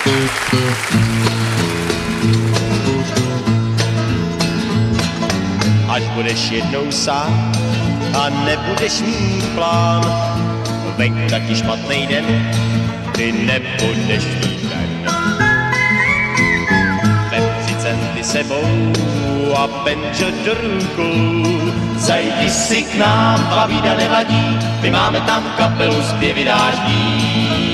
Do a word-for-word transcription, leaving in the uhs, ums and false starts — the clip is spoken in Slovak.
Až budeš jednou sám a nebudeš mít plán, venku taky špatnej den, ty nebudeš mít den. Vem si centy sebou a penčo do rukou, zajdi si k nám, bavída nevadí, my máme tam kapelu zpěvy dáždí.